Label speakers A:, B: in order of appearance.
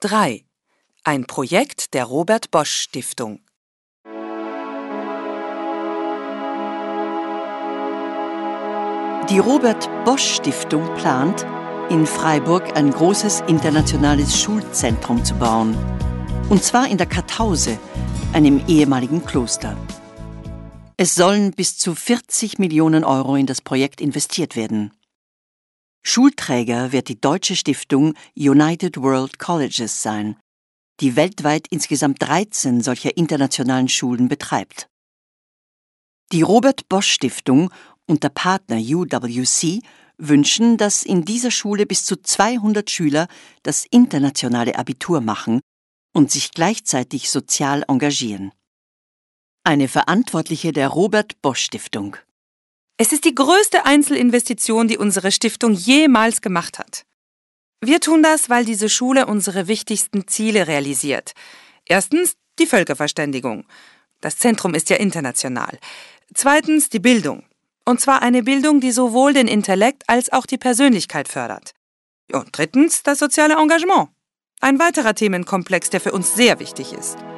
A: 3. Ein Projekt der Robert Bosch Stiftung.
B: Die Robert Bosch Stiftung plant, in Freiburg ein großes internationales Schulzentrum zu bauen. Und zwar in der Kartause, einem ehemaligen Kloster. Es sollen bis zu 40 Millionen Euro in das Projekt investiert werden. Schulträger wird die deutsche Stiftung United World Colleges sein, die weltweit insgesamt 13 solcher internationalen Schulen betreibt. Die Robert Bosch Stiftung und der Partner UWC wünschen, dass in dieser Schule bis zu 200 Schüler das internationale Abitur machen und sich gleichzeitig sozial engagieren. Eine Verantwortliche der Robert Bosch Stiftung.
A: Es ist die größte Einzelinvestition, die unsere Stiftung jemals gemacht hat. Wir tun das, weil diese Schule unsere wichtigsten Ziele realisiert. Erstens die Völkerverständigung. Das Zentrum ist ja international. Zweitens die Bildung. Und zwar eine Bildung, die sowohl den Intellekt als auch die Persönlichkeit fördert. Und drittens das soziale Engagement. Ein weiterer Themenkomplex, der für uns sehr wichtig ist.